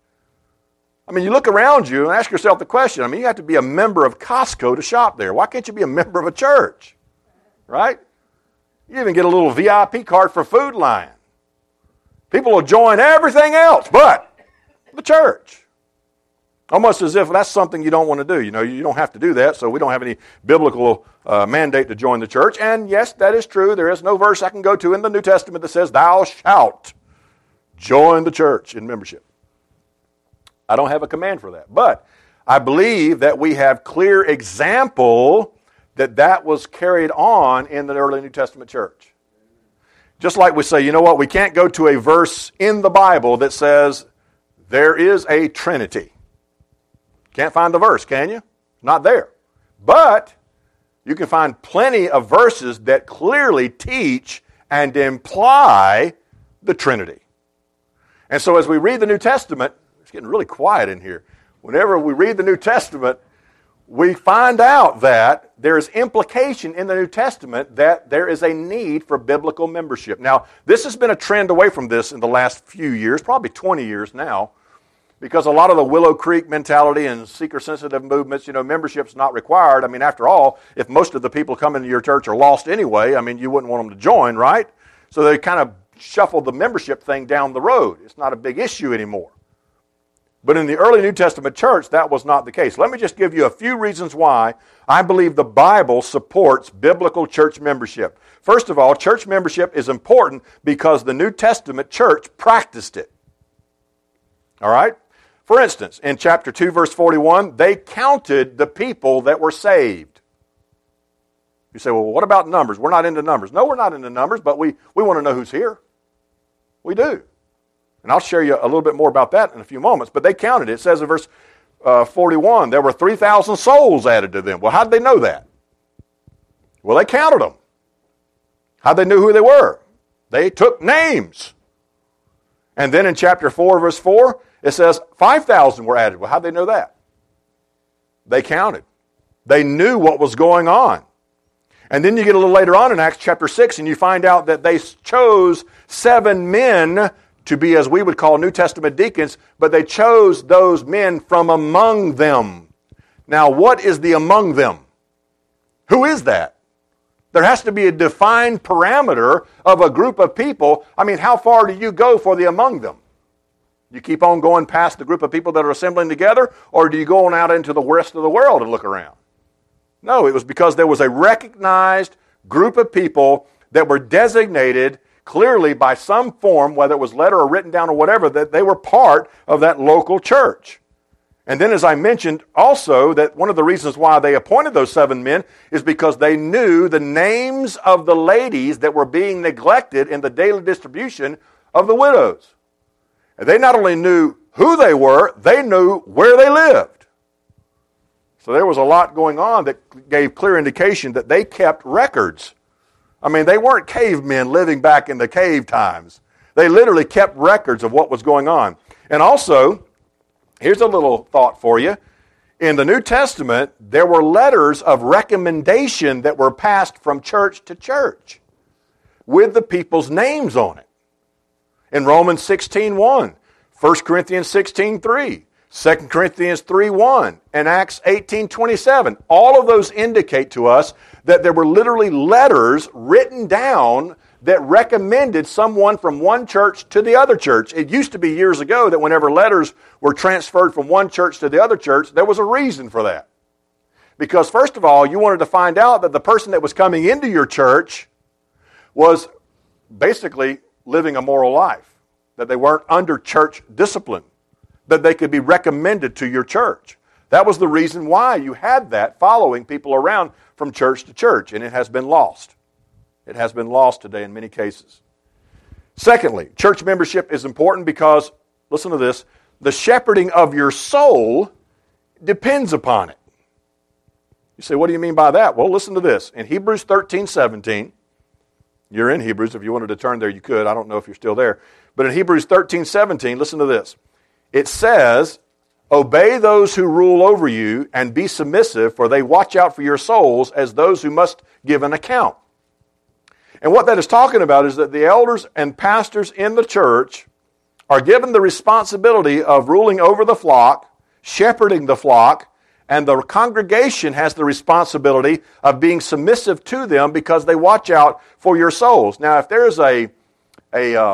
I mean, you look around you and ask yourself the question. I mean, you have to be a member of Costco to shop there. Why can't you be a member of a church? Right? You even get a little V I P card for Food Lion. People will join everything else but the church. Almost as if that's something you don't want to do. You know, you don't have to do that, so we don't have any biblical uh, mandate to join the church. And yes, that is true. There is no verse I can go to in the New Testament that says, thou shalt join the church in membership. I don't have a command for that. But I believe that we have clear example that that was carried on in the early New Testament church. Just like we say, you know what, we can't go to a verse in the Bible that says there is a Trinity. Can't find the verse, can you? Not there. But you can find plenty of verses that clearly teach and imply the Trinity. And so as we read the New Testament, it's getting really quiet in here. Whenever we read the New Testament, we find out that there is implication in the New Testament that there is a need for biblical membership. Now, this has been a trend away from this in the last few years, probably twenty years now, because a lot of the Willow Creek mentality and seeker-sensitive movements, you know, membership's not required. I mean, after all, if most of the people coming to your church are lost anyway, I mean, you wouldn't want them to join, right? So they kind of shuffled the membership thing down the road. It's not a big issue anymore. But in the early New Testament church, that was not the case. Let me just give you a few reasons why I believe the Bible supports biblical church membership. First of all, church membership is important because the New Testament church practiced it. All right? For instance, in chapter two, verse forty-one, they counted the people that were saved. You say, well, what about numbers? We're not into numbers. No, we're not into numbers, but we, we want to know who's here. We do. And I'll share you a little bit more about that in a few moments. But they counted it. It says in verse uh, forty-one, there were three thousand souls added to them. Well, how did they know that? Well, they counted them. How did they know who they were? They took names. And then in chapter four, verse four, it says five thousand were added. Well, how did they know that? They counted. They knew what was going on. And then you get a little later on in Acts chapter six, and you find out that they chose seven men to be, as we would call, New Testament deacons, but they chose those men from among them. Now, what is the among them? Who is that? There has to be a defined parameter of a group of people. I mean, how far do you go for the among them? You keep on going past the group of people that are assembling together, or do you go on out into the rest of the world and look around? No, it was because there was a recognized group of people that were designated clearly by some form, whether it was letter or written down or whatever, that they were part of that local church. And then, as I mentioned also, that one of the reasons why they appointed those seven men is because they knew the names of the ladies that were being neglected in the daily distribution of the widows. And they not only knew who they were, they knew where they lived. So there was a lot going on that gave clear indication that they kept records. I mean, they weren't cavemen living back in the cave times. They literally kept records of what was going on. And also, here's a little thought for you. In the New Testament, there were letters of recommendation that were passed from church to church with the people's names on it. In Romans sixteen one, First Corinthians sixteen three, Second Corinthians three one, and Acts eighteen twenty-seven. All of those indicate to us that there were literally letters written down that recommended someone from one church to the other church. It used to be years ago that whenever letters were transferred from one church to the other church, there was a reason for that. Because first of all, you wanted to find out that the person that was coming into your church was basically living a moral life, that they weren't under church discipline, that they could be recommended to your church. That was the reason why you had that following people around from church to church, and it has been lost. It has been lost today in many cases. Secondly, church membership is important because, listen to this, the shepherding of your soul depends upon it. You say, what do you mean by that? Well, listen to this. In Hebrews thirteen seventeen, you're in Hebrews. If you wanted to turn there, you could. I don't know if you're still there. But in Hebrews thirteen seventeen, listen to this. It says, obey those who rule over you and be submissive, for they watch out for your souls as those who must give an account. And what that is talking about is that the elders and pastors in the church are given the responsibility of ruling over the flock, shepherding the flock, and the congregation has the responsibility of being submissive to them because they watch out for your souls. Now, if there's a, a uh,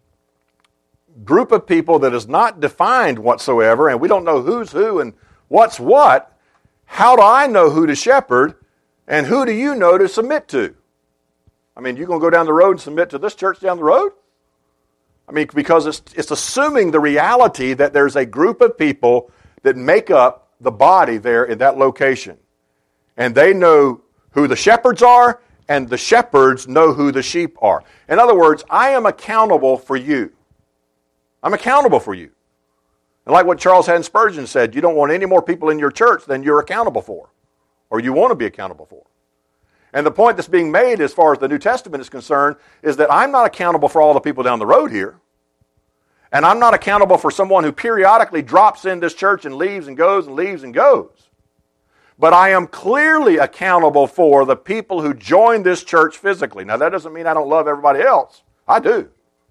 group of people that is not defined whatsoever, and we don't know who's who and what's what, how do I know who to shepherd, and who do you know to submit to? I mean, you going to go down the road and submit to this church down the road? I mean, because it's, it's assuming the reality that there's a group of people that make up the body there in that location. And they know who the shepherds are, and the shepherds know who the sheep are. In other words, I am accountable for you. I'm accountable for you. And like what Charles Haddon Spurgeon said, you don't want any more people in your church than you're accountable for, or you want to be accountable for. And the point that's being made as far as the New Testament is concerned is that I'm not accountable for all the people down the road here. And I'm not accountable for someone who periodically drops in this church and leaves and goes and leaves and goes. But I am clearly accountable for the people who join this church physically. Now, that doesn't mean I don't love everybody else. I do.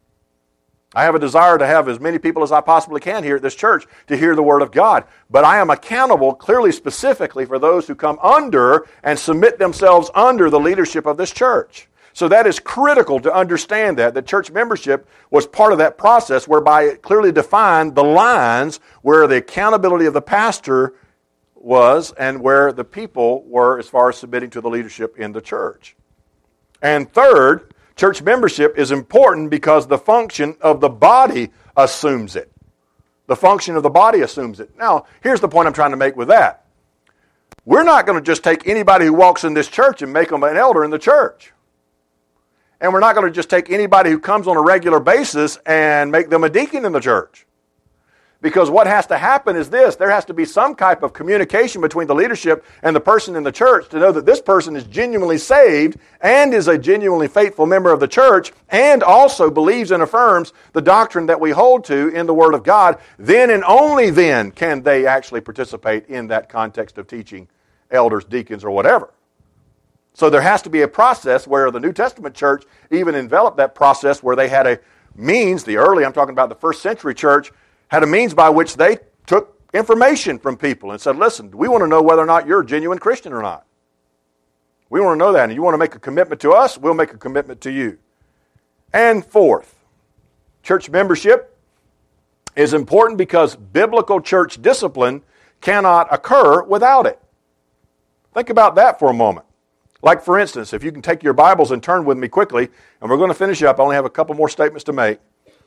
I have a desire to have as many people as I possibly can here at this church to hear the Word of God. But I am accountable clearly specifically for those who come under and submit themselves under the leadership of this church. So that is critical to understand that. That church membership was part of that process whereby it clearly defined the lines where the accountability of the pastor was and where the people were as far as submitting to the leadership in the church. And third, church membership is important because the function of the body assumes it. The function of the body assumes it. Now, here's the point I'm trying to make with that. We're not going to just take anybody who walks in this church and make them an elder in the church. And we're not going to just take anybody who comes on a regular basis and make them a deacon in the church. Because what has to happen is this. There has to be some type of communication between the leadership and the person in the church to know that this person is genuinely saved and is a genuinely faithful member of the church and also believes and affirms the doctrine that we hold to in the Word of God. Then and only then can they actually participate in that context of teaching elders, deacons, or whatever. So there has to be a process where the New Testament church even enveloped that process where they had a means, the early, I'm talking about the first century church, had a means by which they took information from people and said, listen, we want to know whether or not you're a genuine Christian or not. We want to know that, and you want to make a commitment to us, we'll make a commitment to you. And fourth, church membership is important because biblical church discipline cannot occur without it. Think about that for a moment. Like, for instance, if you can take your Bibles and turn with me quickly, and we're going to finish up. I only have a couple more statements to make.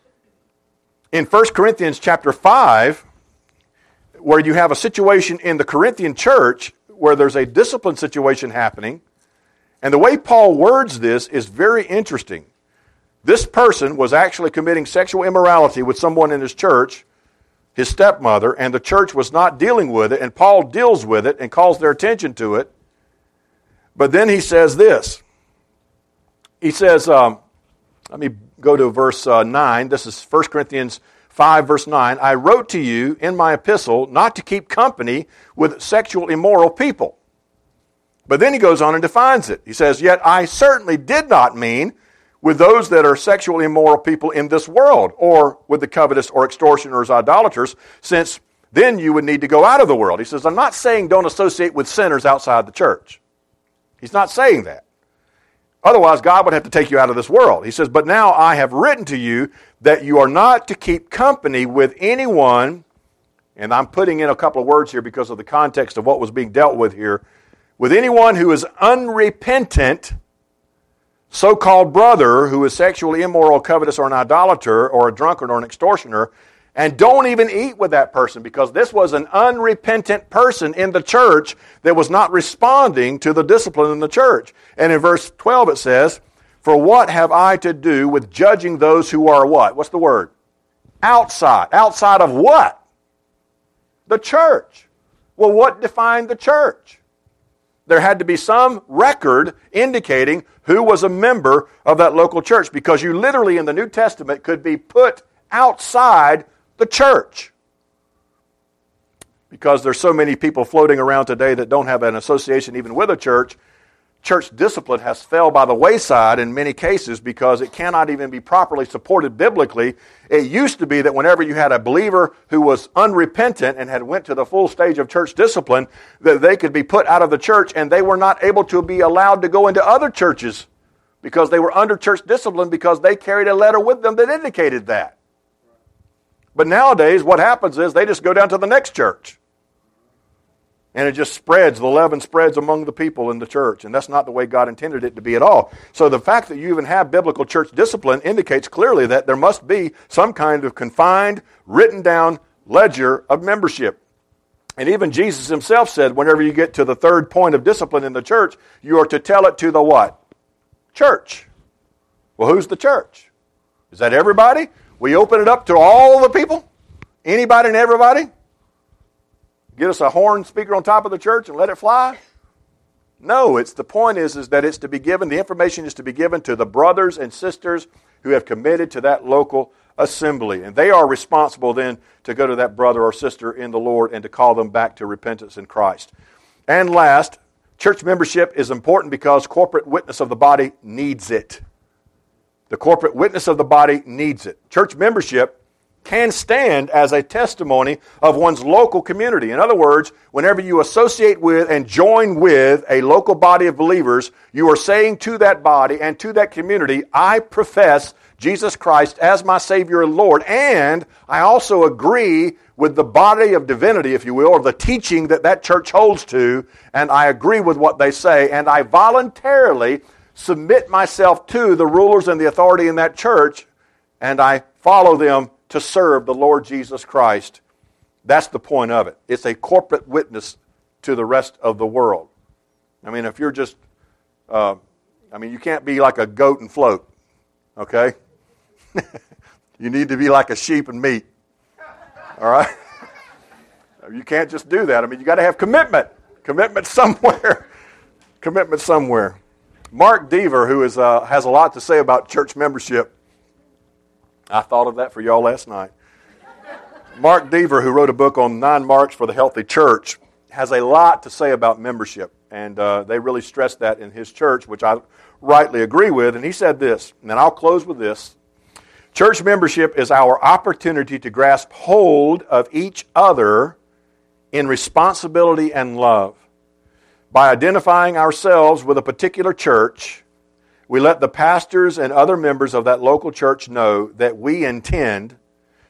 In First Corinthians chapter five, where you have a situation in the Corinthian church where there's a discipline situation happening, and the way Paul words this is very interesting. This person was actually committing sexual immorality with someone in his church, his stepmother, and the church was not dealing with it, and Paul deals with it and calls their attention to it. But then he says this. He says, um, let me go to verse uh, nine. This is First Corinthians five, verse nine. I wrote to you in my epistle not to keep company with sexual immoral people. But then he goes on and defines it. He says, yet I certainly did not mean with those that are sexually immoral people in this world, or with the covetous or extortioners, idolaters, since then you would need to go out of the world. He says, I'm not saying don't associate with sinners outside the church. He's not saying that. Otherwise, God would have to take you out of this world. He says, but now I have written to you that you are not to keep company with anyone, and I'm putting in a couple of words here because of the context of what was being dealt with here, with anyone who is unrepentant, so-called brother who is sexually immoral, covetous, or an idolater, or a drunkard, or an extortioner, and don't even eat with that person, because this was an unrepentant person in the church that was not responding to the discipline in the church. And in verse twelve it says, for what have I to do with judging those who are what? What's the word? Outside. Outside of what? The church. Well, what defined the church? There had to be some record indicating who was a member of that local church, because you literally in the New Testament could be put outside the church. Because there's so many people floating around today that don't have an association even with a church, church discipline has fell by the wayside in many cases because it cannot even be properly supported biblically. It used to be that whenever you had a believer who was unrepentant and had went to the full stage of church discipline, that they could be put out of the church and they were not able to be allowed to go into other churches because they were under church discipline because they carried a letter with them that indicated that. But nowadays, what happens is they just go down to the next church. And it just spreads, the leaven spreads among the people in the church. And that's not the way God intended it to be at all. So the fact that you even have biblical church discipline indicates clearly that there must be some kind of confined, written down ledger of membership. And even Jesus himself said, whenever you get to the third point of discipline in the church, you are to tell it to the what? Church. Well, who's the church? Is that everybody? We open it up to all the people? Anybody and everybody? Get us a horn speaker on top of the church and let it fly? No, it's the point is, is that it's to be given, the information is to be given to the brothers and sisters who have committed to that local assembly. And they are responsible then to go to that brother or sister in the Lord and to call them back to repentance in Christ. And last, church membership is important because corporate witness of the body needs it. The corporate witness of the body needs it. Church membership can stand as a testimony of one's local community. In other words, whenever you associate with and join with a local body of believers, you are saying to that body and to that community, I profess Jesus Christ as my Savior and Lord, and I also agree with the body of divinity, if you will, or the teaching that that church holds to, and I agree with what they say, and I voluntarily submit myself to the rulers and the authority in that church, and I follow them to serve the Lord Jesus Christ. That's the point of it. It's a corporate witness to the rest of the world. I mean, if you're just, uh, I mean, you can't be like a goat and float, okay? You need to be like a sheep and meat, all right? You can't just do that. I mean, you got to have commitment. Commitment somewhere. Commitment somewhere. Mark Dever, who is, uh, has a lot to say about church membership, I thought of that for y'all last night. Mark Dever, who wrote a book on nine marks for the healthy church, has a lot to say about membership. And uh, they really stress that in his church, which I rightly agree with. And he said this, and then I'll close with this. Church membership is our opportunity to grasp hold of each other in responsibility and love. By identifying ourselves with a particular church, we let the pastors and other members of that local church know that we intend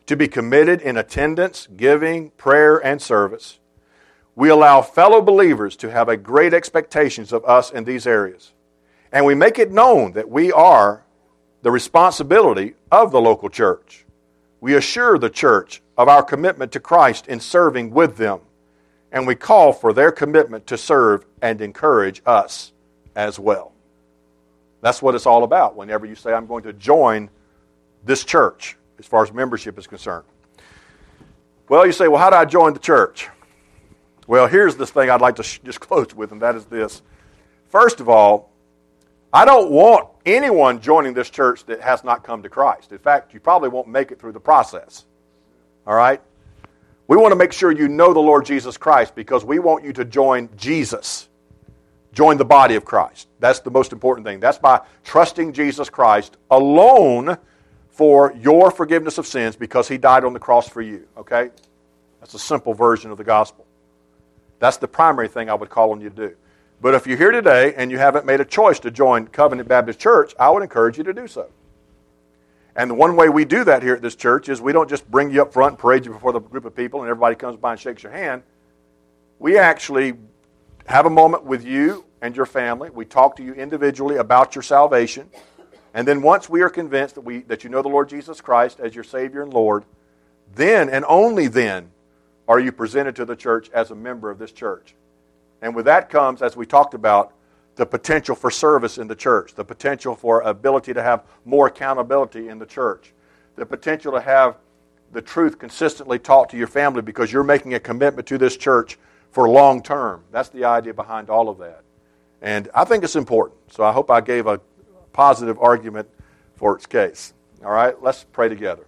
to be committed in attendance, giving, prayer, and service. We allow fellow believers to have a great expectations of us in these areas. And we make it known that we are the responsibility of the local church. We assure the church of our commitment to Christ in serving with them. And we call for their commitment to serve and encourage us as well. That's what it's all about whenever you say, I'm going to join this church, as far as membership is concerned. Well, you say, well, how do I join the church? Well, here's this thing I'd like to sh- just close with, and that is this. First of all, I don't want anyone joining this church that has not come to Christ. In fact, you probably won't make it through the process. All right? We want to make sure you know the Lord Jesus Christ because we want you to join Jesus. Join the body of Christ. That's the most important thing. That's by trusting Jesus Christ alone for your forgiveness of sins because He died on the cross for you. Okay? That's a simple version of the gospel. That's the primary thing I would call on you to do. But if you're here today and you haven't made a choice to join Covenant Baptist Church, I would encourage you to do so. And the one way we do that here at this church is we don't just bring you up front and parade you before the group of people and everybody comes by and shakes your hand. We actually have a moment with you and your family. We talk to you individually about your salvation. And then once we are convinced that we that you know the Lord Jesus Christ as your Savior and Lord, then and only then are you presented to the church as a member of this church. And with that comes, as we talked about, the potential for service in the church, the potential for ability to have more accountability in the church, the potential to have the truth consistently taught to your family because you're making a commitment to this church for long term. That's the idea behind all of that. And I think it's important. So I hope I gave a positive argument for its case. All right, let's pray together.